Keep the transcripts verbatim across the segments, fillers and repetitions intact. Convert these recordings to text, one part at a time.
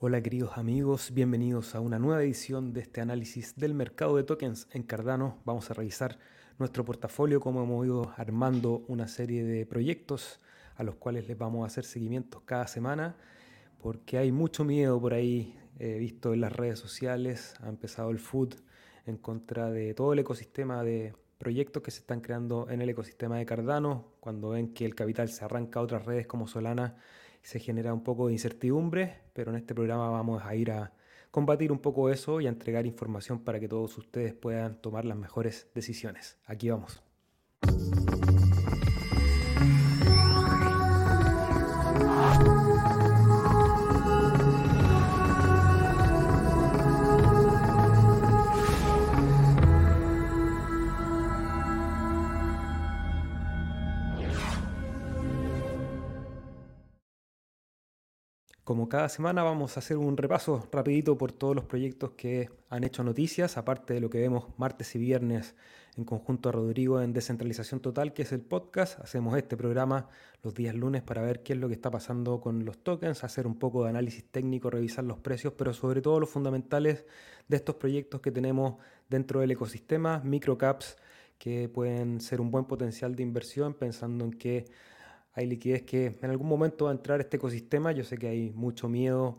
Hola queridos amigos, bienvenidos a una nueva edición de este análisis del mercado de tokens en Cardano. Vamos a revisar nuestro portafolio, cómo hemos ido armando una serie de proyectos a los cuales les vamos a hacer seguimientos cada semana, porque hay mucho miedo por ahí, he visto en las redes sociales, ha empezado el F U D en contra de todo el ecosistema de proyectos que se están creando en el ecosistema de Cardano, cuando ven que el capital se arranca a otras redes como Solana, se genera un poco de incertidumbre, pero en este programa vamos a ir a combatir un poco eso y a entregar información para que todos ustedes puedan tomar las mejores decisiones. Aquí vamos. Como cada semana vamos a hacer un repaso rapidito por todos los proyectos que han hecho noticias, aparte de lo que vemos martes y viernes en conjunto a Rodrigo en Descentralización Total, que es el podcast. Hacemos este programa los días lunes para ver qué es lo que está pasando con los tokens, hacer un poco de análisis técnico, revisar los precios, pero sobre todo los fundamentales de estos proyectos que tenemos dentro del ecosistema, microcaps que pueden ser un buen potencial de inversión pensando en que hay liquidez que en algún momento va a entrar a este ecosistema. Yo sé que hay mucho miedo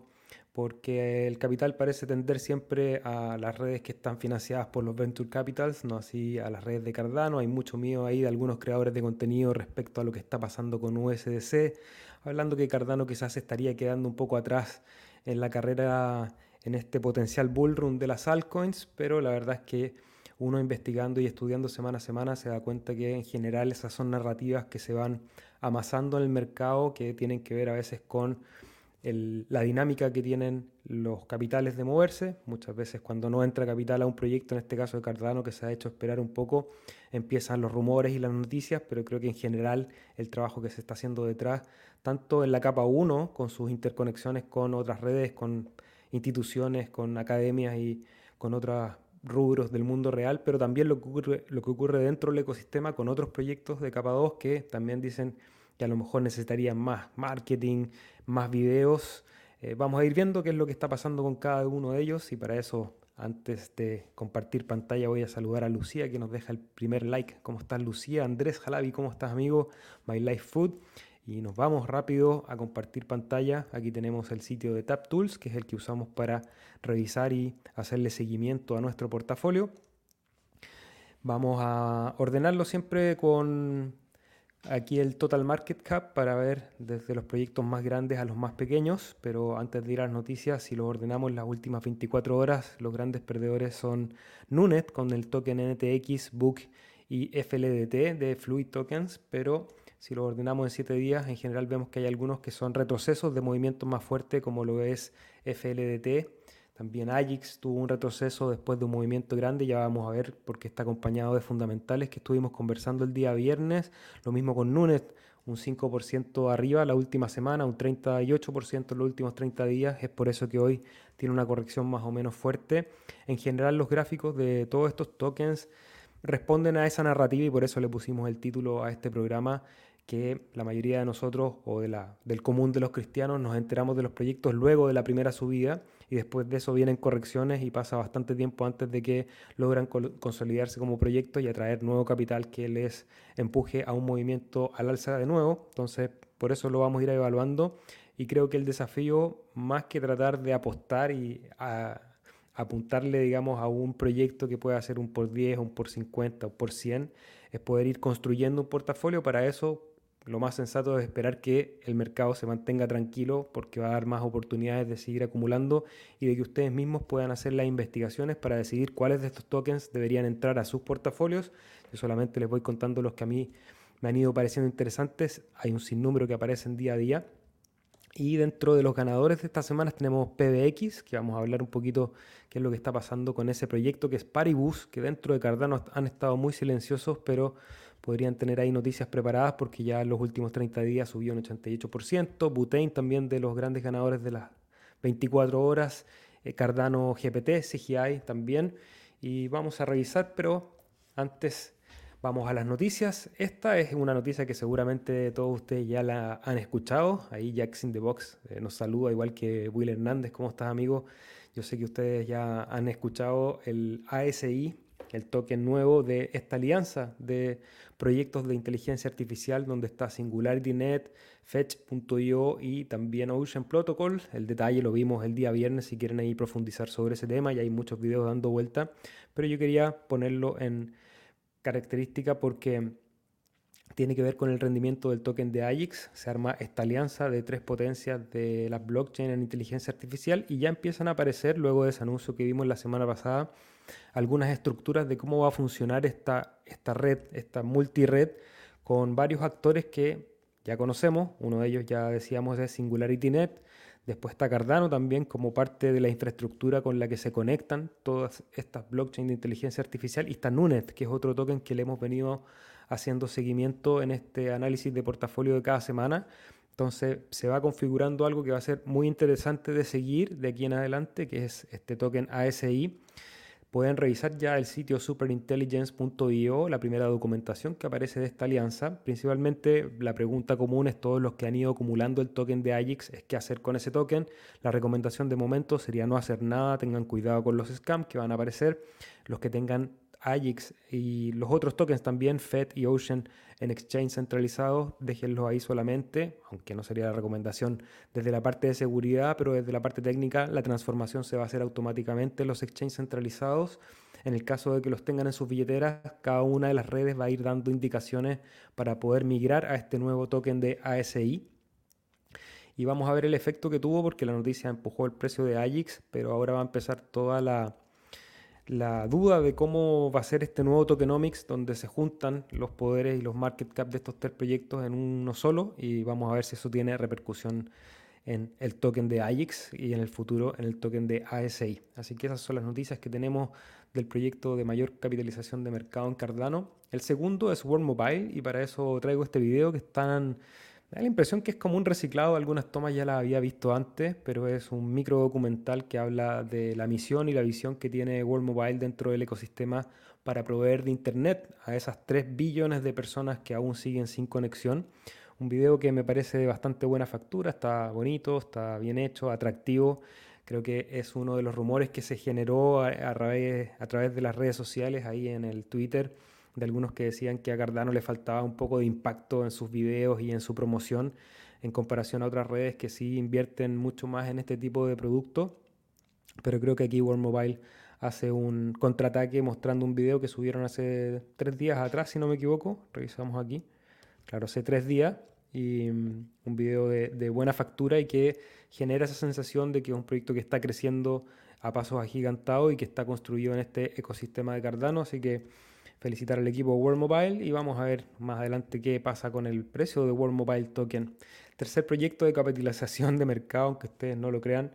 porque el capital parece tender siempre a las redes que están financiadas por los venture capitals, no así a las redes de Cardano. Hay mucho miedo ahí de algunos creadores de contenido respecto a lo que está pasando con U S D C, hablando que Cardano quizás estaría quedando un poco atrás en la carrera en este potencial bullrun de las altcoins, pero la verdad es que uno investigando y estudiando semana a semana se da cuenta que en general esas son narrativas que se van amasando en el mercado, que tienen que ver a veces con el- la dinámica que tienen los capitales de moverse. Muchas veces cuando no entra capital a un proyecto, en este caso de Cardano, que se ha hecho esperar un poco, empiezan los rumores y las noticias, pero creo que en general el trabajo que se está haciendo detrás, tanto en la capa uno, con sus interconexiones con otras redes, con instituciones, con academias y con otros rubros del mundo real, pero también lo que ocurre, lo que ocurre dentro del ecosistema con otros proyectos de capa dos que también dicen que a lo mejor necesitarían más marketing, más videos. Eh, vamos a ir viendo qué es lo que está pasando con cada uno de ellos y para eso, antes de compartir pantalla, voy a saludar a Lucía que nos deja el primer like. ¿Cómo estás, Lucía? Andrés Jalabi, ¿cómo estás, amigo? My Life Food. Y nos vamos rápido a compartir pantalla. Aquí tenemos el sitio de TapTools, que es el que usamos para revisar y hacerle seguimiento a nuestro portafolio. Vamos a ordenarlo siempre con aquí el Total Market Cap para ver desde los proyectos más grandes a los más pequeños, pero antes de ir a las noticias, si lo ordenamos las últimas veinticuatro horas, los grandes perdedores son Nunet con el token N T X, B U C y F L D T de Fluid Tokens, pero si lo ordenamos en siete días, en general vemos que hay algunos que son retrocesos de movimientos más fuertes, como lo es F L D T. También Agix tuvo un retroceso después de un movimiento grande, ya vamos a ver porque está acompañado de fundamentales que estuvimos conversando el día viernes. Lo mismo con Nunet, un cinco por ciento arriba la última semana, un treinta y ocho por ciento en los últimos treinta días. Es por eso que hoy tiene una corrección más o menos fuerte. En general los gráficos de todos estos tokens responden a esa narrativa y por eso le pusimos el título a este programa, que la mayoría de nosotros o de la, del común de los cristianos nos enteramos de los proyectos luego de la primera subida y después de eso vienen correcciones y pasa bastante tiempo antes de que logran col- consolidarse como proyectos y atraer nuevo capital que les empuje a un movimiento al alza de nuevo. Entonces, por eso lo vamos a ir evaluando y creo que el desafío, más que tratar de apostar y a- apuntarle, digamos, a un proyecto que pueda ser un por diez, un por cincuenta, un por cien, es poder ir construyendo un portafolio. Para eso, lo más sensato es esperar que el mercado se mantenga tranquilo porque va a dar más oportunidades de seguir acumulando y de que ustedes mismos puedan hacer las investigaciones para decidir cuáles de estos tokens deberían entrar a sus portafolios. Yo solamente les voy contando los que a mí me han ido pareciendo interesantes. Hay un sinnúmero que aparecen día a día. Y dentro de los ganadores de estas semanas tenemos P B X, que vamos a hablar un poquito qué es lo que está pasando con ese proyecto, que es Paribus, que dentro de Cardano han estado muy silenciosos, pero podrían tener ahí noticias preparadas porque ya en los últimos treinta días subió un ochenta y ocho por ciento. Butane también de los grandes ganadores de las veinticuatro horas. eh, Cardano G P T, C G I también. Y vamos a revisar, pero antes Vamos a las noticias. Esta es una noticia que seguramente todos ustedes ya la han escuchado. Ahí Jax in the Box eh, nos saluda, igual que Will Hernández. ¿Cómo estás, amigo? Yo sé que ustedes ya han escuchado el A S I, el token nuevo de esta alianza de proyectos de inteligencia artificial, donde está SingularityNet, Fetch punto io y también Ocean Protocol. El detalle lo vimos el día viernes, si quieren ahí profundizar sobre ese tema, y hay muchos videos dando vuelta, pero yo quería ponerlo en característica porque tiene que ver con el rendimiento del token de A I X. Se arma esta alianza de tres potencias de la blockchain en inteligencia artificial y ya empiezan a aparecer, luego de ese anuncio que vimos la semana pasada, algunas estructuras de cómo va a funcionar esta, esta red, esta multired, con varios actores que ya conocemos. Uno de ellos, ya decíamos, es SingularityNet. Después está Cardano también como parte de la infraestructura con la que se conectan todas estas blockchains de inteligencia artificial. Y está Nunet, que es otro token que le hemos venido haciendo seguimiento en este análisis de portafolio de cada semana. Entonces se va configurando algo que va a ser muy interesante de seguir de aquí en adelante, que es este token A S I. Pueden revisar ya el sitio superintelligence punto io, la primera documentación que aparece de esta alianza. Principalmente la pregunta común es: todos los que han ido acumulando el token de A I X, es qué hacer con ese token. La recomendación de momento sería no hacer nada, tengan cuidado con los scams que van a aparecer. Los que tengan A I X y los otros tokens también, Fed y Ocean, en exchange centralizados, déjenlos ahí solamente, aunque no sería la recomendación desde la parte de seguridad, pero desde la parte técnica la transformación se va a hacer automáticamente en los exchanges centralizados. En el caso de que los tengan en sus billeteras, cada una de las redes va a ir dando indicaciones para poder migrar a este nuevo token de A S I. Y vamos a ver el efecto que tuvo, porque la noticia empujó el precio de A I X, pero ahora va a empezar toda la la duda de cómo va a ser este nuevo tokenomics, donde se juntan los poderes y los market cap de estos tres proyectos en uno solo, y vamos a ver si eso tiene repercusión en el token de A I X y en el futuro en el token de A S I. Así que esas son las noticias que tenemos del proyecto de mayor capitalización de mercado en Cardano. El segundo es World Mobile, y para eso traigo este video que están... Me da la impresión que es como un reciclado. Algunas tomas ya las había visto antes, pero es un micro documental que habla de la misión y la visión que tiene World Mobile dentro del ecosistema para proveer de internet a esas tres billones de personas que aún siguen sin conexión. Un video que me parece de bastante buena factura, está bonito, está bien hecho, atractivo. Creo que es uno de los rumores que se generó a, a, través, a través de las redes sociales, ahí en el Twitter, de algunos que decían que a Cardano le faltaba un poco de impacto en sus videos y en su promoción en comparación a otras redes que sí invierten mucho más en este tipo de productos. Pero creo que aquí World Mobile hace un contraataque mostrando un video que subieron hace tres días atrás, si no me equivoco. Revisamos aquí. Claro, hace tres días. Y mm, un video de, de buena factura y que genera esa sensación de que es un proyecto que está creciendo a pasos agigantados y que está construido en este ecosistema de Cardano. Así que felicitar al equipo World Mobile, y vamos a ver más adelante qué pasa con el precio de World Mobile Token. Tercer proyecto de capitalización de mercado, aunque ustedes no lo crean,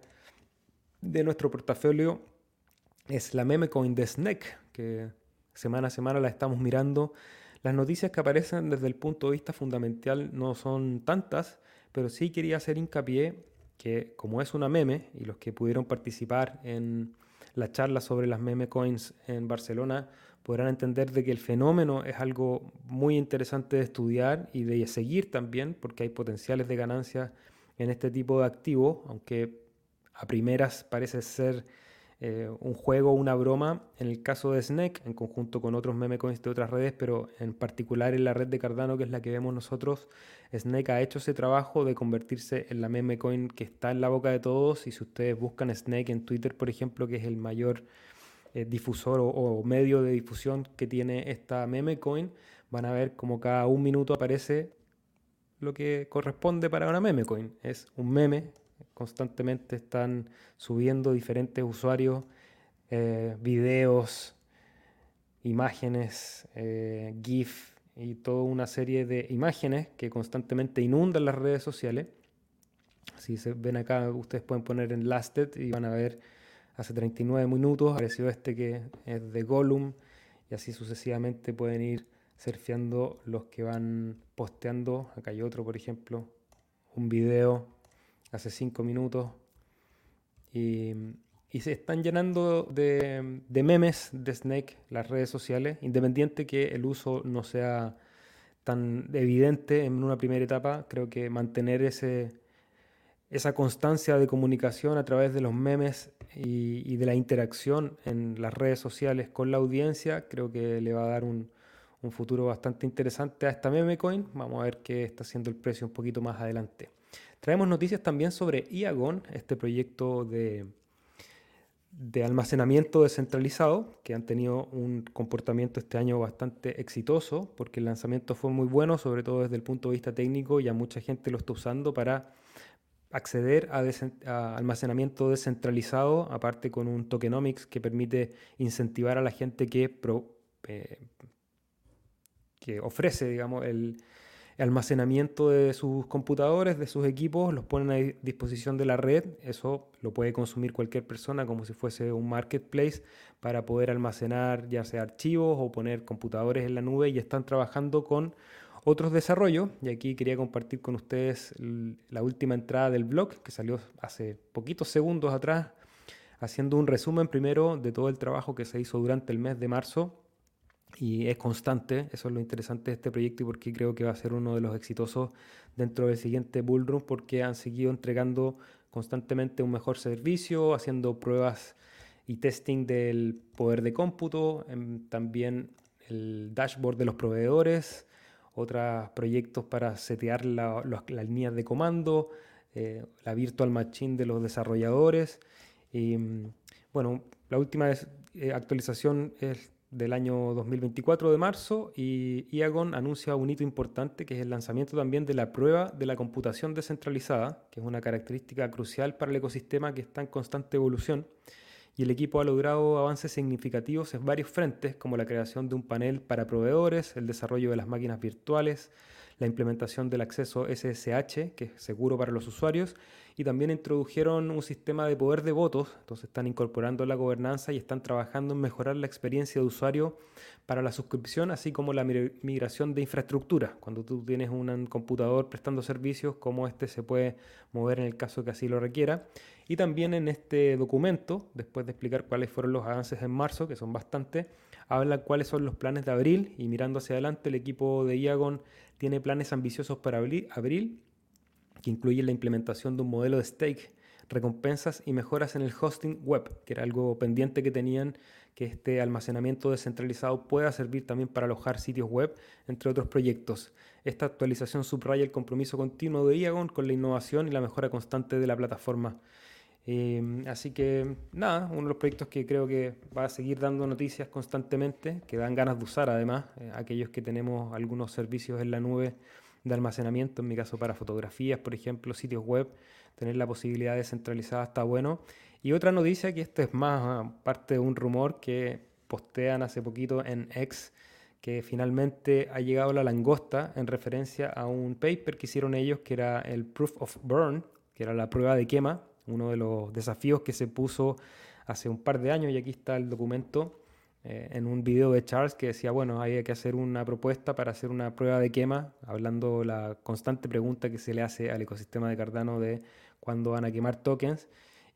de nuestro portafolio es la meme coin de Snake, que semana a semana la estamos mirando. Las noticias que aparecen desde el punto de vista fundamental no son tantas, pero sí quería hacer hincapié que, como es una meme, y los que pudieron participar en la charla sobre las meme coins en Barcelona podrán entender de que el fenómeno es algo muy interesante de estudiar y de seguir también, porque hay potenciales de ganancia en este tipo de activos, aunque a primeras parece ser eh, un juego, una broma en el caso de Snake, en conjunto con otros meme coins de otras redes, pero en particular en la red de Cardano, que es la que vemos nosotros. Snake ha hecho ese trabajo de convertirse en la meme coin que está en la boca de todos, y si ustedes buscan Snake en Twitter, por ejemplo, que es el mayor eh, difusor o, o medio de difusión que tiene esta meme coin, van a ver como cada un minuto aparece lo que corresponde para una meme coin. Es un meme, constantemente están subiendo diferentes usuarios eh, videos, imágenes, eh, GIF y toda una serie de imágenes que constantemente inundan las redes sociales. Si se ven acá, ustedes pueden poner en Lasted y van a ver hace treinta y nueve minutos apareció este que es de Gollum, y así sucesivamente pueden ir surfeando los que van posteando. Acá hay otro, por ejemplo, un video hace cinco minutos, y Y se están llenando de, de memes de Snake las redes sociales, independiente que el uso no sea tan evidente en una primera etapa. Creo que mantener ese, esa constancia de comunicación a través de los memes y, y de la interacción en las redes sociales con la audiencia, creo que le va a dar un, un futuro bastante interesante a esta meme coin. Vamos a ver qué está haciendo el precio un poquito más adelante. Traemos noticias también sobre Iagon, este proyecto de, de almacenamiento descentralizado, que han tenido un comportamiento este año bastante exitoso, porque el lanzamiento fue muy bueno, sobre todo desde el punto de vista técnico, y a mucha gente lo está usando para acceder a, a almacenamiento descentralizado, aparte con un tokenomics que permite incentivar a la gente que, pro, eh, que ofrece, digamos, el almacenamiento de sus computadores, de sus equipos, los ponen a disposición de la red. Eso lo puede consumir cualquier persona como si fuese un marketplace para poder almacenar ya sea archivos o poner computadores en la nube, y están trabajando con otros desarrollos. Y aquí quería compartir con ustedes la última entrada del blog que salió hace poquitos segundos atrás, haciendo un resumen primero de todo el trabajo que se hizo durante el mes de marzo. Y es constante, eso es lo interesante de este proyecto y porque creo que va a ser uno de los exitosos dentro del siguiente Bull Run, porque han seguido entregando constantemente un mejor servicio, haciendo pruebas y testing del poder de cómputo, em, también el dashboard de los proveedores, otros proyectos para setear la, la, las líneas de comando, eh, la virtual machine de los desarrolladores. Y bueno, la última es, eh, actualización es del año dos mil veinticuatro de marzo, y Iagon anuncia un hito importante que es el lanzamiento también de la prueba de la computación descentralizada, que es una característica crucial para el ecosistema que está en constante evolución, y el equipo ha logrado avances significativos en varios frentes, como la creación de un panel para proveedores, el desarrollo de las máquinas virtuales, la implementación del acceso S S H, que es seguro para los usuarios, y también introdujeron un sistema de poder de votos. Entonces están incorporando la gobernanza y están trabajando en mejorar la experiencia de usuario para la suscripción, así como la migración de infraestructura. Cuando tú tienes un computador prestando servicios, cómo este se puede mover en el caso que así lo requiera. Y también en este documento, después de explicar cuáles fueron los avances en marzo, que son bastantes, habla cuáles son los planes de abril, y mirando hacia adelante el equipo de Iagon tiene planes ambiciosos para abril, que incluyen la implementación de un modelo de stake, recompensas y mejoras en el hosting web, que era algo pendiente que tenían, que este almacenamiento descentralizado pueda servir también para alojar sitios web, entre otros proyectos. Esta actualización subraya el compromiso continuo de Iagon con la innovación y la mejora constante de la plataforma. Eh, así que nada, uno de los proyectos que creo que va a seguir dando noticias constantemente, que dan ganas de usar además, eh, aquellos que tenemos algunos servicios en la nube de almacenamiento, en mi caso para fotografías, por ejemplo, sitios web, tener la posibilidad descentralizada está bueno. Y otra noticia, que esto es más uh, parte de un rumor que postean hace poquito en X, que finalmente ha llegado la langosta en referencia a un paper que hicieron ellos, que era el Proof of Burn, que era la prueba de quema, uno de los desafíos que se puso hace un par de años, y aquí está el documento, eh, en un video de Charles que decía, bueno, hay que hacer una propuesta para hacer una prueba de quema, hablando la constante pregunta que se le hace al ecosistema de Cardano de cuándo van a quemar tokens,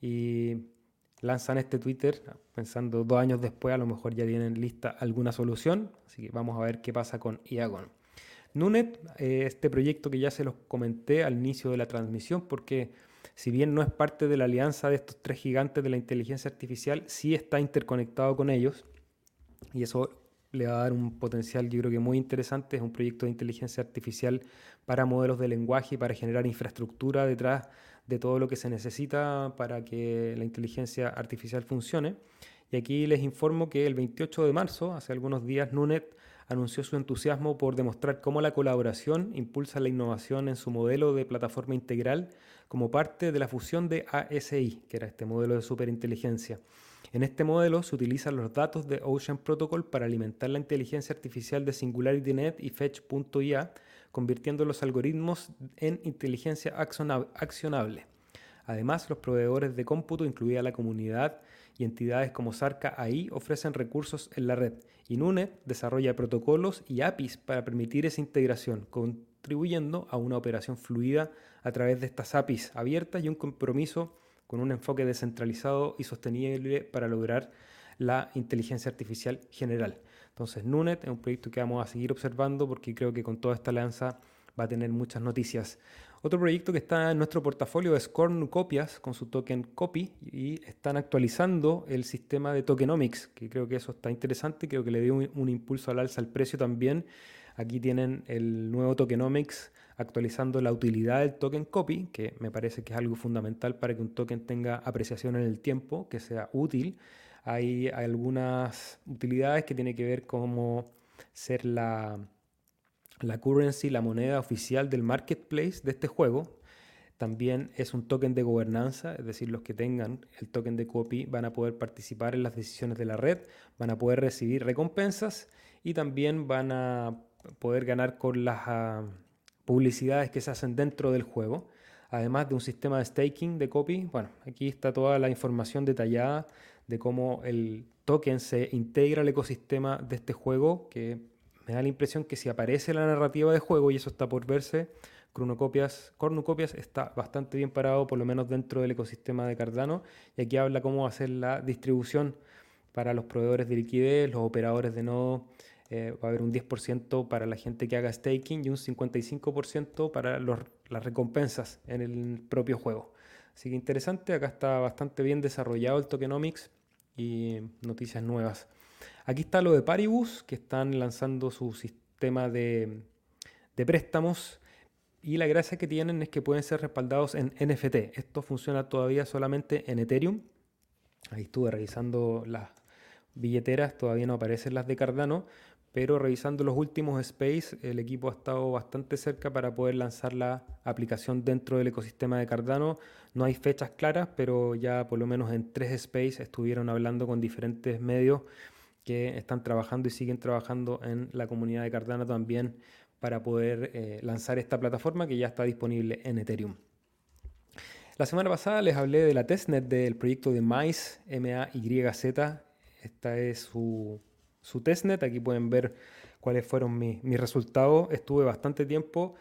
y lanzan este Twitter pensando dos años después a lo mejor ya tienen lista alguna solución, así que vamos a ver qué pasa con Iagon. Nunet, eh, este proyecto que ya se los comenté al inicio de la transmisión, porque si bien no es parte de la alianza de estos tres gigantes de la inteligencia artificial, sí está interconectado con ellos, y eso le va a dar un potencial, yo creo que muy interesante. Es un proyecto de inteligencia artificial para modelos de lenguaje y para generar infraestructura detrás de todo lo que se necesita para que la inteligencia artificial funcione. Y aquí les informo que el veintiocho de marzo, hace algunos días, Nunet anunció su entusiasmo por demostrar cómo la colaboración impulsa la innovación en su modelo de plataforma integral como parte de la fusión de A S I, que era este modelo de superinteligencia. En este modelo se utilizan los datos de Ocean Protocol para alimentar la inteligencia artificial de SingularityNet y Fetch punto i a, convirtiendo los algoritmos en inteligencia accionable. Además, los proveedores de cómputo, incluida la comunidad y entidades como Sarca A I, ofrecen recursos en la red, y Nunet desarrolla protocolos y A P Is para permitir esa integración, contribuyendo a una operación fluida a través de estas A P Is abiertas y un compromiso con un enfoque descentralizado y sostenible para lograr la inteligencia artificial general. Entonces, Nunet es un proyecto que vamos a seguir observando porque creo que con toda esta alianza va a tener muchas noticias. Otro proyecto que está en nuestro portafolio es Cornucopias con su token Copy y están actualizando el sistema de tokenomics, que creo que eso está interesante, creo que le dio un, un impulso al alza al precio también. Aquí tienen el nuevo tokenomics actualizando la utilidad del token Copy, que me parece que es algo fundamental para que un token tenga apreciación en el tiempo, que sea útil. Hay algunas utilidades que tienen que ver como ser la, la currency, la moneda oficial del marketplace de este juego. También es un token de gobernanza, es decir, los que tengan el token de Copy van a poder participar en las decisiones de la red, van a poder recibir recompensas y también van a poder ganar con las uh, publicidades que se hacen dentro del juego. Además de un sistema de staking de Copy, bueno, aquí está toda la información detallada de cómo el token se integra al ecosistema de este juego, que me da la impresión que si aparece la narrativa de juego, y eso está por verse, Cornucopias, Cornucopias está bastante bien parado, por lo menos dentro del ecosistema de Cardano, y aquí habla cómo va a ser la distribución para los proveedores de liquidez, los operadores de nodo. Eh, va a haber un diez por ciento para la gente que haga staking y un cincuenta y cinco por ciento para los, las recompensas en el propio juego. Así que interesante, acá está bastante bien desarrollado el tokenomics y noticias nuevas. Aquí está lo de Paribus, que están lanzando su sistema de, de préstamos y la gracia que tienen es que pueden ser respaldados en N F T. Esto funciona todavía solamente en Ethereum. Ahí estuve revisando las billeteras, todavía no aparecen las de Cardano, pero revisando los últimos space, el equipo ha estado bastante cerca para poder lanzar la aplicación dentro del ecosistema de Cardano. No hay fechas claras, pero ya por lo menos en tres space estuvieron hablando con diferentes medios que están trabajando y siguen trabajando en la comunidad de Cardano también para poder eh, lanzar esta plataforma que ya está disponible en Ethereum. La semana pasada les hablé de la testnet del proyecto de Maíz, M A Y Z. Esta es su, su testnet. Aquí pueden ver cuáles fueron mis, mis resultados. Estuve bastante tiempo.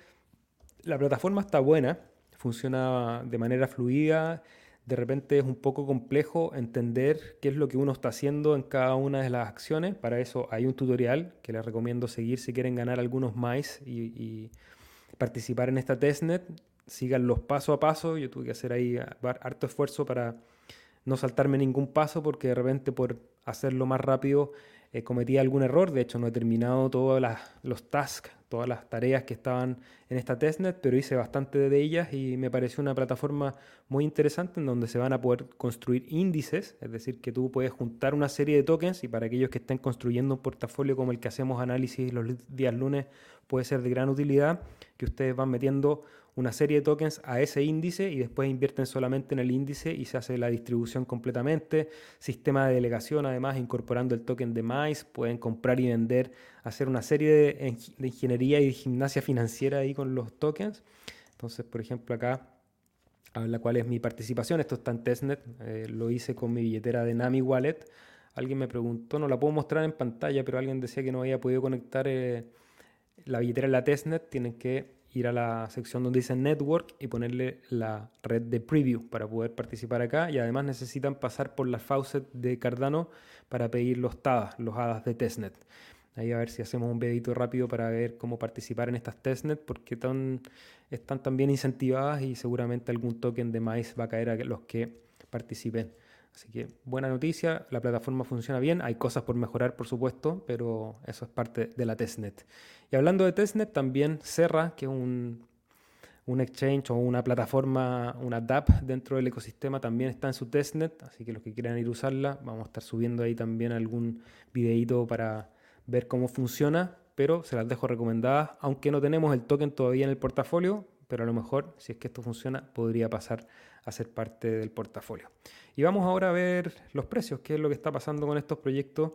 La plataforma está buena, funciona de manera fluida. De repente es un poco complejo entender qué es lo que uno está haciendo en cada una de las acciones. Para eso hay un tutorial que les recomiendo seguir si quieren ganar algunos Maíz y, y participar en esta testnet. Síganlos paso a paso. Yo tuve que hacer ahí harto esfuerzo para no saltarme ningún paso porque de repente por hacerlo más rápido eh, cometí algún error. De hecho no he terminado todos los tasks, todas las tareas que estaban en esta testnet, pero hice bastante de ellas y me pareció una plataforma muy interesante en donde se van a poder construir índices, es decir, que tú puedes juntar una serie de tokens y para aquellos que estén construyendo un portafolio como el que hacemos análisis los días lunes puede ser de gran utilidad, que ustedes van metiendo una serie de tokens a ese índice y después invierten solamente en el índice y se hace la distribución completamente. Sistema de delegación, además, incorporando el token de Maíz, pueden comprar y vender, hacer una serie de, de ingeniería y de gimnasia financiera ahí con los tokens. Entonces, por ejemplo, acá habla cuál es mi participación. Esto está en testnet, eh, lo hice con mi billetera de Nami Wallet. Alguien me preguntó, no la puedo mostrar en pantalla, pero alguien decía que no había podido conectar eh, la billetera en la testnet. Tienen que ir a la sección donde dice Network y ponerle la red de Preview para poder participar acá. Y además necesitan pasar por la faucet de Cardano para pedir los T A D A, los hadas de testnet. Ahí a ver si hacemos un videito rápido para ver cómo participar en estas testnet, porque tan, están tan bien incentivadas y seguramente algún token de Maíz va a caer a los que participen. Así que buena noticia, la plataforma funciona bien, hay cosas por mejorar por supuesto, pero eso es parte de la testnet. Y hablando de testnet, también Serra, que es un, un exchange o una plataforma, una dApp dentro del ecosistema, también está en su testnet, así que los que quieran ir a usarla, vamos a estar subiendo ahí también algún videito para ver cómo funciona, pero se las dejo recomendadas, aunque no tenemos el token todavía en el portafolio, pero a lo mejor, si es que esto funciona, podría pasar a ser parte del portafolio. Y vamos ahora a ver los precios, qué es lo que está pasando con estos proyectos.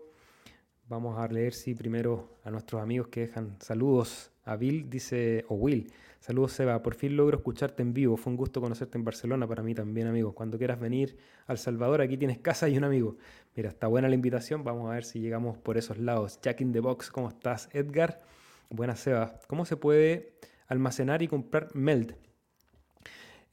Vamos a leer si primero a nuestros amigos que dejan saludos. A Bill dice, o Will, saludos Seba, por fin logro escucharte en vivo. Fue un gusto conocerte en Barcelona, para mí también, amigo. Cuando quieras venir a El Salvador, aquí tienes casa y un amigo. Mira, está buena la invitación, vamos a ver si llegamos por esos lados. Jack in the Box, ¿cómo estás? Edgar, buenas Seba. ¿Cómo se puede almacenar y comprar Meld?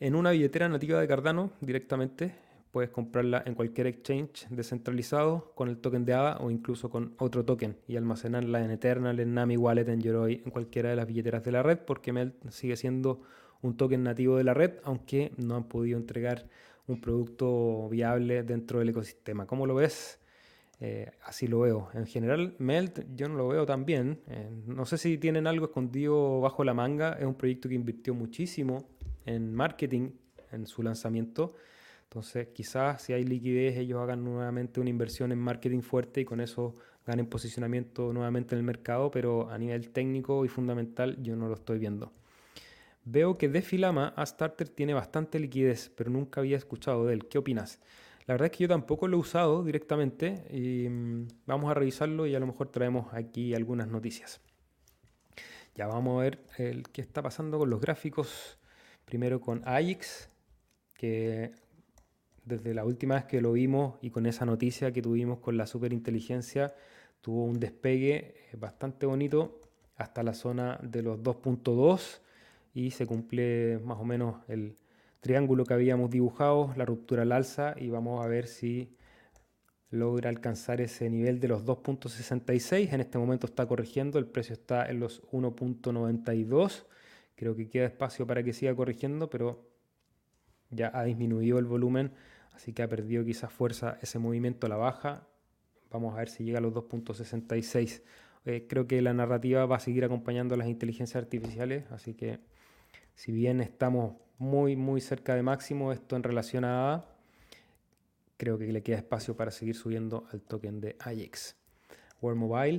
en una billetera nativa de Cardano directamente. Puedes comprarla en cualquier exchange descentralizado con el token de A D A o incluso con otro token y almacenarla en Eternal, en Nami Wallet, en Yoroi, en cualquiera de las billeteras de la red, porque Melt sigue siendo un token nativo de la red, aunque no han podido entregar un producto viable dentro del ecosistema. ¿Cómo lo ves? Eh, así lo veo. En general, Melt yo no lo veo tan bien. Eh, no sé si tienen algo escondido bajo la manga. Es un proyecto que invirtió muchísimo en marketing en su lanzamiento. Entonces, quizás si hay liquidez, ellos hagan nuevamente una inversión en marketing fuerte y con eso ganen posicionamiento nuevamente en el mercado, pero a nivel técnico y fundamental yo no lo estoy viendo. Veo que de Filama a Starter tiene bastante liquidez, pero nunca había escuchado de él. ¿Qué opinas? La verdad es que yo tampoco lo he usado directamente y mmm, vamos a revisarlo y a lo mejor traemos aquí algunas noticias. Ya vamos a ver el, qué está pasando con los gráficos. Primero con A I X, que desde la última vez que lo vimos y con esa noticia que tuvimos con la superinteligencia, tuvo un despegue bastante bonito hasta la zona de los dos punto dos y se cumple más o menos el triángulo que habíamos dibujado, la ruptura al alza, y vamos a ver si logra alcanzar ese nivel de los dos punto sesenta y seis. En este momento está corrigiendo, el precio está en los uno punto noventa y dos. Creo que queda espacio para que siga corrigiendo, pero ya ha disminuido el volumen, así que ha perdido quizás fuerza ese movimiento a la baja. Vamos a ver si llega a los dos punto sesenta y seis. Eh, creo que la narrativa va a seguir acompañando a las inteligencias artificiales, así que si bien estamos muy muy cerca de máximo, esto en relación a A D A, creo que le queda espacio para seguir subiendo al token de A I X. World Mobile,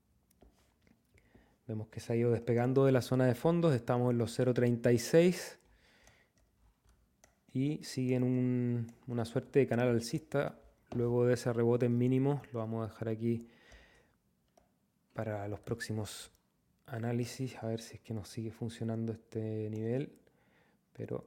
vemos que se ha ido despegando de la zona de fondos, estamos en los cero punto treinta y seis y siguen un, una suerte de canal alcista. Luego de ese rebote en mínimos, lo vamos a dejar aquí para los próximos análisis, a ver si es que nos sigue funcionando este nivel, pero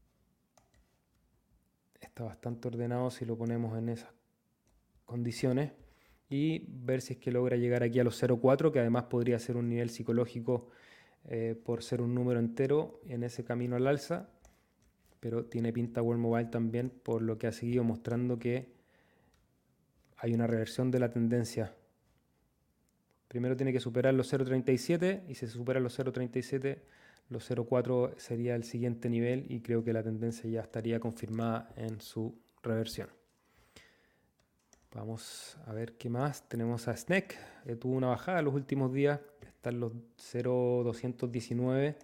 está bastante ordenado si lo ponemos en esas condiciones, y ver si es que logra llegar aquí a los cero punto cuatro, que además podría ser un nivel psicológico eh, por ser un número entero en ese camino al alza, pero tiene pinta World Mobile también por lo que ha seguido mostrando que hay una reversión de la tendencia. Primero tiene que superar los cero punto treinta y siete y si se supera los cero punto treinta y siete, los cero punto cuatro sería el siguiente nivel y creo que la tendencia ya estaría confirmada en su reversión. Vamos a ver qué más. Tenemos a S N E C, eh, tuvo una bajada en los últimos días, está en los cero punto doscientos diecinueve.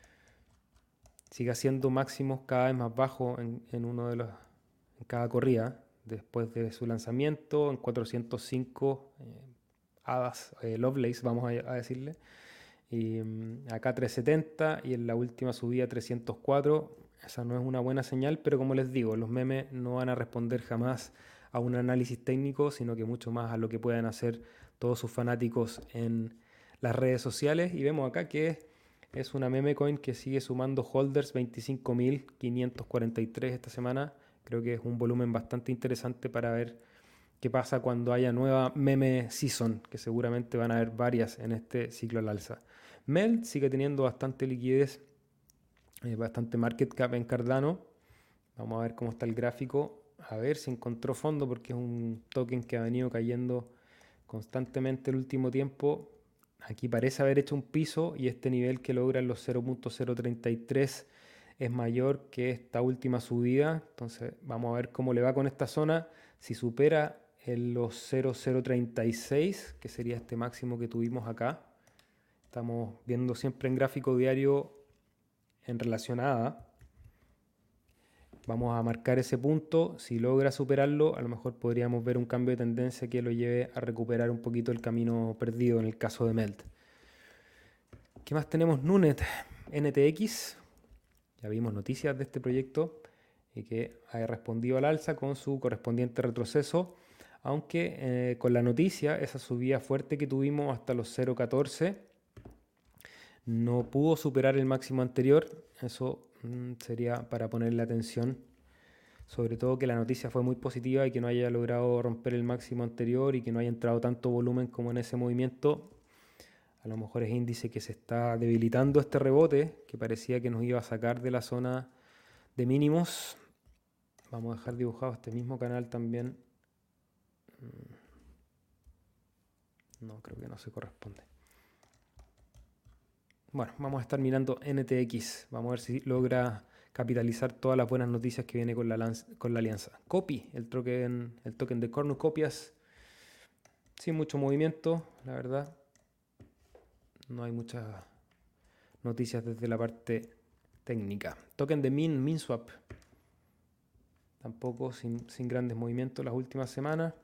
Sigue haciendo máximos cada vez más bajos en, en, uno de los, en cada corrida. Después de su lanzamiento en cuatrocientos cinco, eh, hadas, eh, Lovelace vamos a, a decirle. Y um, acá trescientos setenta y en la última subida trescientos cuatro. Esa no es una buena señal, pero como les digo, los memes no van a responder jamás a un análisis técnico, sino que mucho más a lo que puedan hacer todos sus fanáticos en las redes sociales. Y vemos acá que es una meme coin que sigue sumando holders, veinticinco mil quinientos cuarenta y tres esta semana. Creo que es un volumen bastante interesante para ver qué pasa cuando haya nueva meme season, que seguramente van a haber varias en este ciclo al alza. Melt sigue teniendo bastante liquidez, eh, bastante market cap en Cardano. Vamos a ver cómo está el gráfico. A ver si encontró fondo, porque es un token que ha venido cayendo constantemente el último tiempo. Aquí parece haber hecho un piso y este nivel que logra en los cero punto cero treinta y tres es mayor que esta última subida. Entonces vamos a ver cómo le va con esta zona. Si supera en los cero punto cero treinta y seis, que sería este máximo que tuvimos acá, estamos viendo siempre en gráfico diario en relación a A D A. Vamos a marcar ese punto. Si logra superarlo, a lo mejor podríamos ver un cambio de tendencia que lo lleve a recuperar un poquito el camino perdido en el caso de Melt. ¿Qué más tenemos? Nunet, N T X. Ya vimos noticias de este proyecto y que ha respondido al alza con su correspondiente retroceso, aunque eh, con la noticia, esa subida fuerte que tuvimos hasta los cero punto catorce, no pudo superar el máximo anterior. Eso mmm, sería para ponerle atención, sobre todo que la noticia fue muy positiva y que no haya logrado romper el máximo anterior y que no haya entrado tanto volumen como en ese movimiento. A lo mejor es índice que se está debilitando este rebote, que parecía que nos iba a sacar de la zona de mínimos. Vamos a dejar dibujado este mismo canal también. No, creo que no se corresponde. Bueno, vamos a estar mirando N T X. Vamos a ver si logra capitalizar todas las buenas noticias que viene con la, con la alianza. Copy, el token, el token de Cornucopias. Sin mucho movimiento, la verdad. No hay muchas noticias desde la parte técnica. Token de Min, MinSwap. Tampoco sin, sin grandes movimientos las últimas semanas.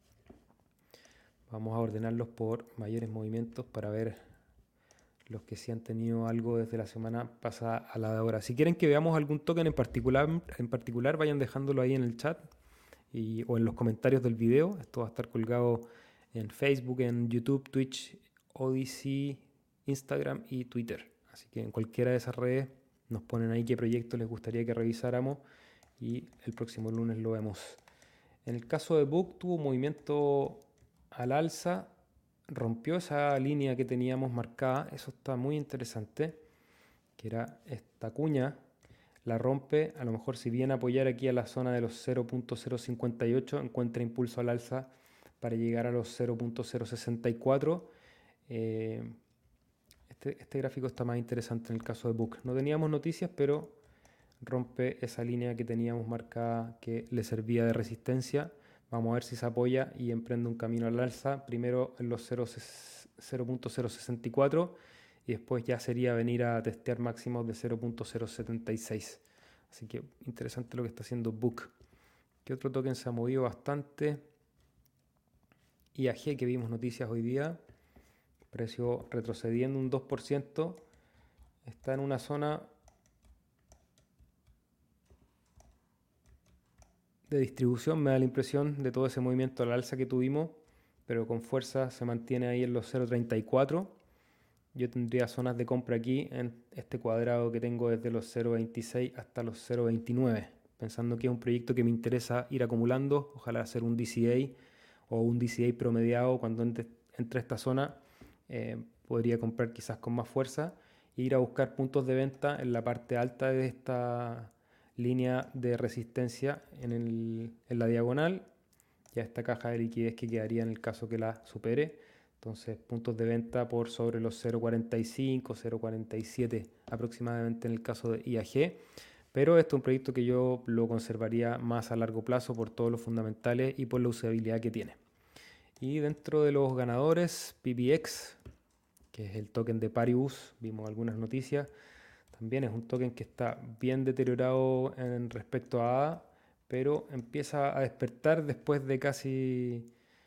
Vamos a ordenarlos por mayores movimientos para ver los que sí han tenido algo desde la semana pasada a la de ahora. Si quieren que veamos algún token en particular, en particular vayan dejándolo ahí en el chat y, o en los comentarios del video. Esto va a estar colgado en Facebook, en YouTube, Twitch, Odyssey, Instagram y Twitter. Así que en cualquiera de esas redes nos ponen ahí qué proyecto les gustaría que revisáramos y el próximo lunes lo vemos. En el caso de Book tuvo un movimiento al alza, rompió esa línea que teníamos marcada, eso está muy interesante, que era esta cuña, la rompe, a lo mejor si viene a apoyar aquí a la zona de los cero punto cero cincuenta y ocho, encuentra impulso al alza para llegar a los cero punto cero sesenta y cuatro. Eh, este, este gráfico está más interesante en el caso de Book. No teníamos noticias, pero rompe esa línea que teníamos marcada que le servía de resistencia. Vamos a ver si se apoya y emprende un camino al alza, primero en los cero punto cero sesenta y cuatro y después ya sería venir a testear máximos de cero punto cero setenta y seis. Así que interesante lo que está haciendo Book. ¿Qué otro token se ha movido bastante? I A G, que vimos noticias hoy día, precio retrocediendo un dos por ciento, está en una zona de distribución, me da la impresión de todo ese movimiento al alza que tuvimos, pero con fuerza se mantiene ahí en los cero punto treinta y cuatro. Yo tendría zonas de compra aquí en este cuadrado que tengo desde los cero punto veintiséis hasta los cero punto veintinueve, pensando que es un proyecto que me interesa ir acumulando, ojalá hacer un D C A o un D C A promediado cuando entre, entre esta zona, eh, podría comprar quizás con más fuerza e ir a buscar puntos de venta en la parte alta de esta línea de resistencia en, el, en la diagonal, ya esta caja de liquidez que quedaría en el caso que la supere. Entonces puntos de venta por sobre los cero punto cuarenta y cinco, cero punto cuarenta y siete aproximadamente en el caso de I A G, pero este es un proyecto que yo lo conservaría más a largo plazo por todos los fundamentales y por la usabilidad que tiene. Y dentro de los ganadores, P P X, que es el token de Paribus, vimos algunas noticias. También es un token que está bien deteriorado en respecto a A D A, pero empieza a despertar después de casi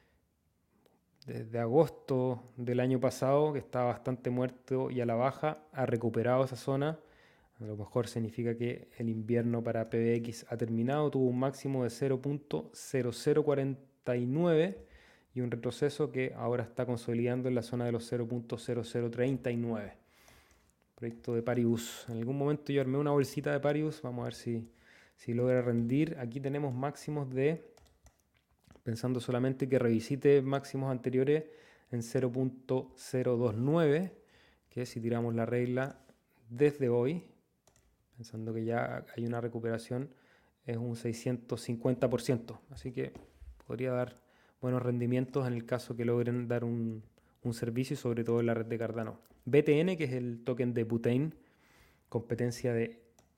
desde agosto del año pasado, que estaba bastante muerto y a la baja, ha recuperado esa zona. A lo mejor significa que el invierno para P B X ha terminado, tuvo un máximo de cero punto cero cero cuarenta y nueve y un retroceso que ahora está consolidando en la zona de los cero punto cero cero treinta y nueve. Proyecto de Paribus. En algún momento yo armé una bolsita de Paribus, vamos a ver si, si logra rendir. Aquí tenemos máximos de, pensando solamente que revisite máximos anteriores en cero punto cero veintinueve, que si tiramos la regla desde hoy, pensando que ya hay una recuperación, es un seiscientos cincuenta por ciento. Así que podría dar buenos rendimientos en el caso que logren dar un, un servicio y sobre todo en la red de Cardano. B T N, que es el token de Butane, competencia de,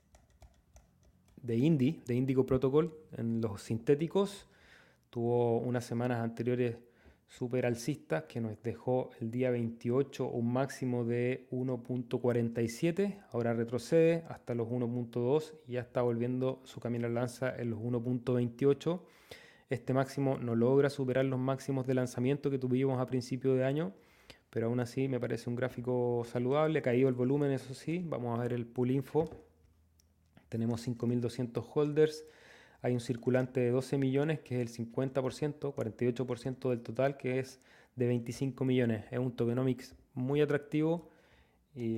de Indi, de Indigo Protocol en los sintéticos, tuvo unas semanas anteriores súper alcistas que nos dejó el día veintiocho un máximo de uno punto cuarenta y siete, ahora retrocede hasta los uno punto dos y ya está volviendo su camino al lanza en los uno punto veintiocho. Este máximo no logra superar los máximos de lanzamiento que tuvimos a principio de año, pero aún así me parece un gráfico saludable. Ha caído el volumen, eso sí. Vamos a ver el pool info. Tenemos cinco mil doscientos holders. Hay un circulante de doce millones, que es el cincuenta por ciento, cuarenta y ocho por ciento del total, que es de veinticinco millones. Es un tokenomics muy atractivo y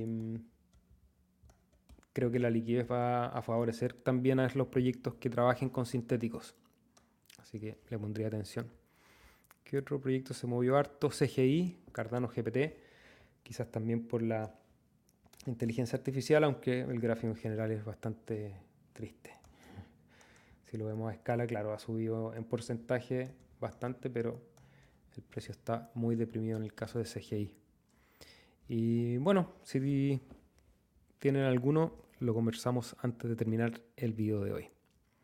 creo que la liquidez va a favorecer también a los proyectos que trabajen con sintéticos. Así que le pondría atención. ¿Qué otro proyecto se movió harto? C G I, Cardano G P T, quizás también por la inteligencia artificial, aunque el gráfico en general es bastante triste. Si lo vemos a escala, claro, ha subido en porcentaje bastante, pero el precio está muy deprimido en el caso de C G I. Y bueno, si tienen alguno, lo conversamos antes de terminar el video de hoy.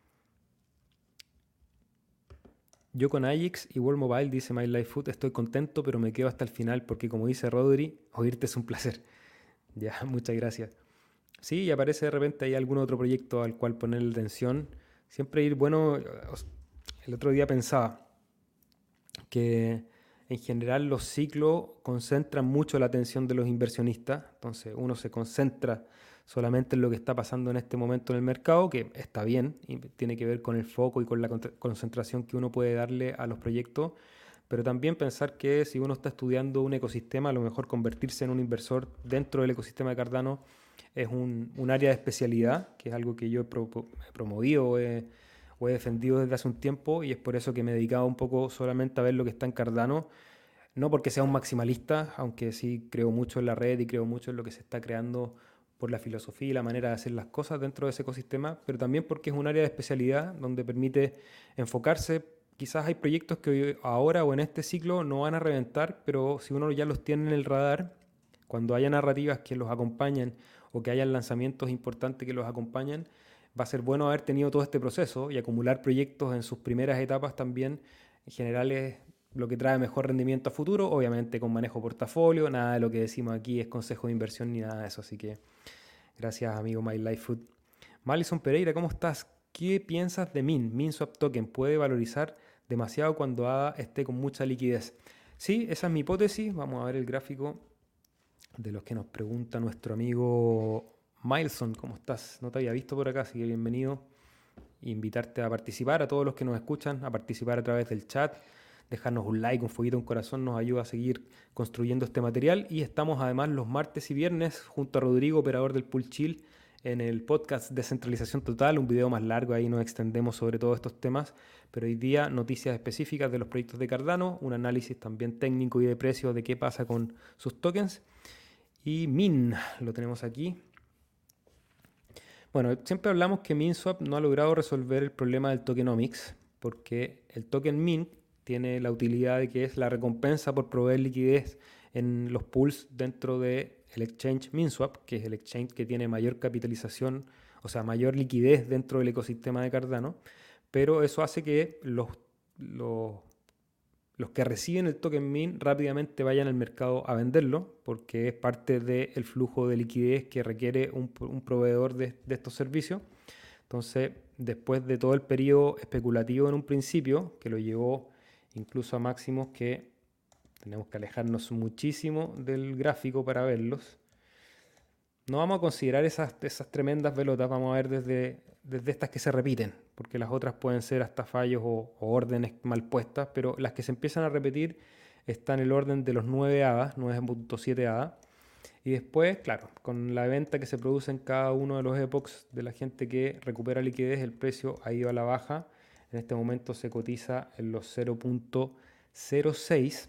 Yo con Ajax y World Mobile, dice My Life Food, estoy contento, pero me quedo hasta el final porque, como dice Rodri, oírte es un placer. Ya, muchas gracias. Sí, y aparece de repente ahí algún otro proyecto al cual ponerle atención. Siempre ir, bueno, el otro día pensaba que en general los ciclos concentran mucho la atención de los inversionistas. Entonces uno se concentra solamente en lo que está pasando en este momento en el mercado, que está bien, y tiene que ver con el foco y con la concentración que uno puede darle a los proyectos, pero también pensar que si uno está estudiando un ecosistema, a lo mejor convertirse en un inversor dentro del ecosistema de Cardano es un, un área de especialidad, que es algo que yo he, pro, he promovido o he, o he defendido desde hace un tiempo, y es por eso que me he dedicado un poco solamente a ver lo que está en Cardano, no porque sea un maximalista, aunque sí creo mucho en la red y creo mucho en lo que se está creando por la filosofía y la manera de hacer las cosas dentro de ese ecosistema, pero también porque es un área de especialidad donde permite enfocarse. Quizás hay proyectos que ahora o en este ciclo no van a reventar, pero si uno ya los tiene en el radar, cuando haya narrativas que los acompañen o que hayan lanzamientos importantes que los acompañen, va a ser bueno haber tenido todo este proceso y acumular proyectos en sus primeras etapas también. En general es lo que trae mejor rendimiento a futuro, obviamente con manejo portafolio, nada de lo que decimos aquí es consejo de inversión ni nada de eso, así que gracias amigo My Life Food. Malison Pereira, ¿cómo estás? ¿Qué piensas de Min? MinSwap Token puede valorizar demasiado cuando A D A esté con mucha liquidez. Sí, esa es mi hipótesis. Vamos a ver el gráfico de los que nos pregunta nuestro amigo Mileson. ¿Cómo estás? No te había visto por acá, así que bienvenido. Invitarte a participar, a todos los que nos escuchan, a participar a través del chat. Dejarnos un like, un fueguito, un corazón, nos ayuda a seguir construyendo este material. Y estamos además los martes y viernes junto a Rodrigo, operador del Pool Chill, en el podcast Descentralización Total, un video más largo, ahí nos extendemos sobre todos estos temas, pero hoy día noticias específicas de los proyectos de Cardano, un análisis también técnico y de precios de qué pasa con sus tokens. Y Min, lo tenemos aquí. Bueno, siempre hablamos que MinSwap no ha logrado resolver el problema del tokenomics, porque el token Min tiene la utilidad de que es la recompensa por proveer liquidez en los pools dentro del exchange MinSwap, que es el exchange que tiene mayor capitalización, o sea, mayor liquidez dentro del ecosistema de Cardano, pero eso hace que los, los, los que reciben el token Min rápidamente vayan al mercado a venderlo, porque es parte del flujo de liquidez que requiere un, un proveedor de, de estos servicios. Entonces, después de todo el periodo especulativo en un principio, que lo llevó incluso a máximos que tenemos que alejarnos muchísimo del gráfico para verlos. No vamos a considerar esas, esas tremendas velotas, vamos a ver desde, desde estas que se repiten, porque las otras pueden ser hasta fallos o, o órdenes mal puestas, pero las que se empiezan a repetir están en el orden de los nueve A D A, nueve punto siete A D A. Y después, claro, con la venta que se produce en cada uno de los epochs de la gente que recupera liquidez, el precio ha ido a la baja. En este momento se cotiza en los cero punto cero seis.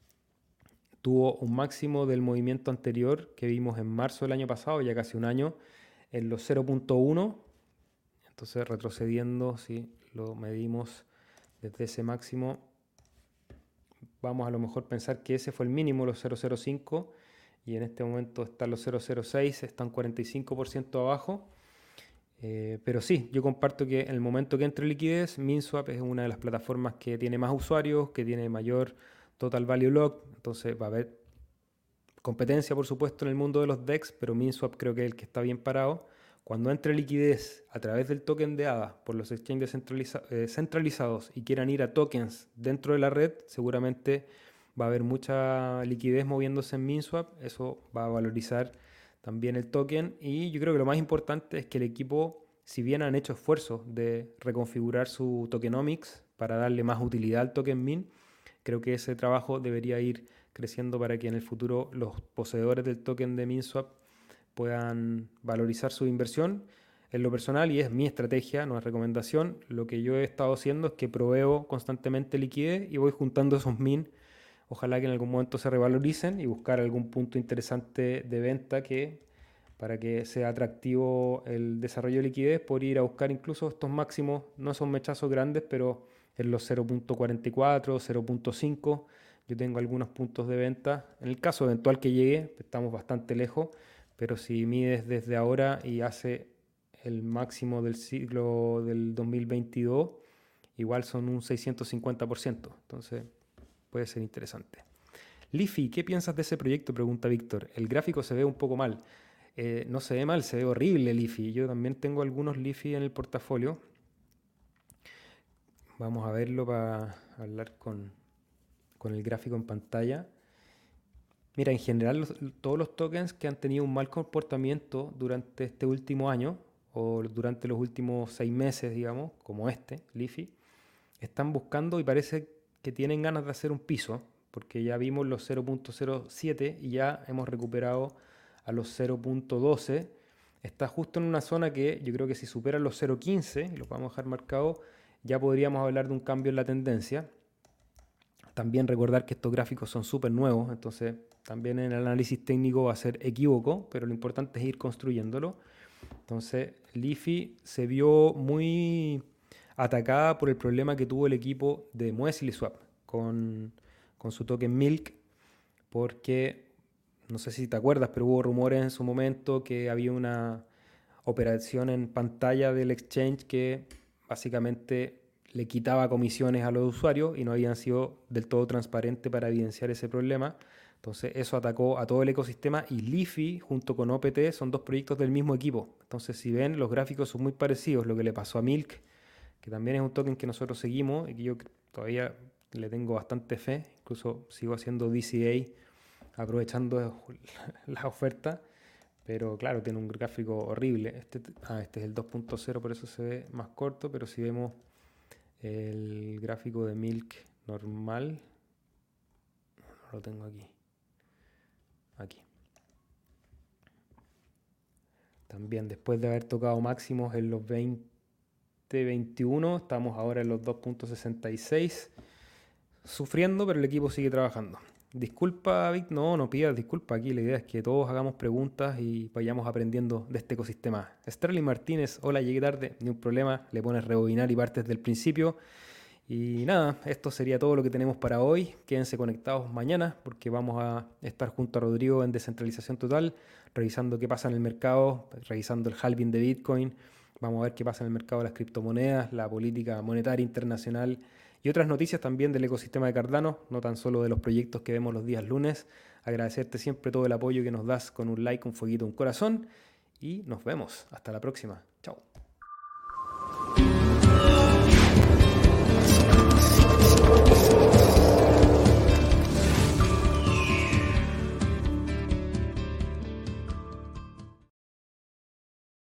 Tuvo un máximo del movimiento anterior que vimos en marzo del año pasado, ya casi un año, en los cero punto uno. Entonces retrocediendo, si lo medimos desde ese máximo, vamos a lo mejor pensar que ese fue el mínimo, los cero punto cero cinco, y en este momento están los cero punto cero seis, están cuarenta y cinco por ciento abajo. Eh, pero sí, yo comparto que en el momento que entre liquidez, MinSwap es una de las plataformas que tiene más usuarios, que tiene mayor total value lock, entonces va a haber competencia, por supuesto, en el mundo de los D E X, pero MinSwap creo que es el que está bien parado. Cuando entre liquidez a través del token de A D A por los exchanges centraliza eh, centralizados y quieran ir a tokens dentro de la red, seguramente va a haber mucha liquidez moviéndose en MinSwap, eso va a valorizar también el token, y yo creo que lo más importante es que el equipo, si bien han hecho esfuerzos de reconfigurar su tokenomics para darle más utilidad al token Min, creo que ese trabajo debería ir creciendo para que en el futuro los poseedores del token de MinSwap puedan valorizar su inversión. En lo personal, y es mi estrategia, no es recomendación, lo que yo he estado haciendo es que proveo constantemente liquidez y voy juntando esos Min. Ojalá que en algún momento se revaloricen y buscar algún punto interesante de venta que para que sea atractivo el desarrollo de liquidez, por ir a buscar incluso estos máximos, no son mechazos grandes, pero en los cero punto cuarenta y cuatro, cero punto cinco, yo tengo algunos puntos de venta. En el caso eventual que llegue, estamos bastante lejos, pero si mides desde ahora y hace el máximo del ciclo del dos mil veintidós, igual son un seiscientos cincuenta por ciento, entonces puede ser interesante. Leafy, ¿qué piensas de ese proyecto?, pregunta Víctor. El gráfico se ve un poco mal. Eh, no se ve mal, se ve horrible Leafy. Yo también tengo algunos Leafy en el portafolio. Vamos a verlo para hablar con, con el gráfico en pantalla. Mira, en general los- todos los tokens que han tenido un mal comportamiento durante este último año o durante los últimos seis meses, digamos, como este, Leafy, están buscando y parece que tienen ganas de hacer un piso, porque ya vimos los cero punto cero siete y ya hemos recuperado a los cero punto doce. Está justo en una zona que yo creo que si superan los cero punto quince, y lo vamos a dejar marcado, ya podríamos hablar de un cambio en la tendencia. También recordar que estos gráficos son súper nuevos, entonces también en el análisis técnico va a ser equívoco, pero lo importante es ir construyéndolo. Entonces, Leafy se vio muy atacada por el problema que tuvo el equipo de Muesli Swap con, con su token Milk, porque no sé si te acuerdas, pero hubo rumores en su momento que había una operación en pantalla del exchange que básicamente le quitaba comisiones a los usuarios y no habían sido del todo transparentes para evidenciar ese problema. Entonces eso atacó a todo el ecosistema y Leafy junto con O P T son dos proyectos del mismo equipo. Entonces si ven, los gráficos son muy parecidos. Lo que le pasó a Milk, que también es un token que nosotros seguimos y que yo todavía le tengo bastante fe, incluso sigo haciendo D C A aprovechando las ofertas, pero claro, tiene un gráfico horrible. Este, ah, este es el dos punto cero, por eso se ve más corto, pero si vemos el gráfico de Milk normal, lo tengo aquí, aquí. También después de haber tocado máximos en los veinte veintiuno, estamos ahora en los dos punto sesenta y seis, sufriendo, pero el equipo sigue trabajando. Disculpa, Vic, no, no pidas disculpa. Aquí la idea es que todos hagamos preguntas y vayamos aprendiendo de este ecosistema. Sterling Martínez, hola, llegué tarde, ni un problema, le pones rebobinar y partes del principio. Y nada, esto sería todo lo que tenemos para hoy. Quédense conectados mañana porque vamos a estar junto a Rodrigo en Descentralización Total, revisando qué pasa en el mercado, revisando el halving de Bitcoin. Vamos a ver qué pasa en el mercado de las criptomonedas, la política monetaria internacional y otras noticias también del ecosistema de Cardano, no tan solo de los proyectos que vemos los días lunes. Agradecerte siempre todo el apoyo que nos das con un like, un fueguito, un corazón y nos vemos. Hasta la próxima. Chao.